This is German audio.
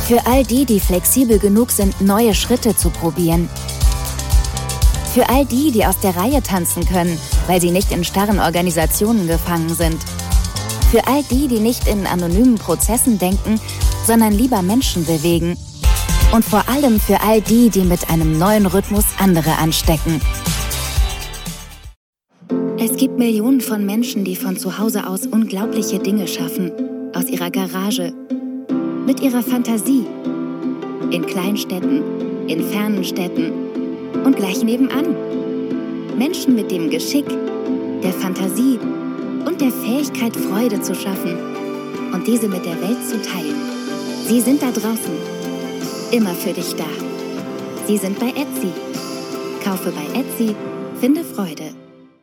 Für all die, die flexibel genug sind, neue Schritte zu probieren. Für all die, die aus der Reihe tanzen können, weil sie nicht in starren Organisationen gefangen sind. Für all die, die nicht in anonymen Prozessen denken, sondern lieber Menschen bewegen. Und vor allem für all die, die mit einem neuen Rhythmus andere anstecken. Es gibt Millionen von Menschen, die von zu Hause aus unglaubliche Dinge schaffen. Aus ihrer Garage. Mit ihrer Fantasie. In Kleinstädten, in fernen Städten und gleich nebenan. Menschen mit dem Geschick, der Fantasie und der Fähigkeit, Freude zu schaffen und diese mit der Welt zu teilen. Sie sind da draußen, immer für dich da. Sie sind bei Etsy. Kaufe bei Etsy, finde Freude.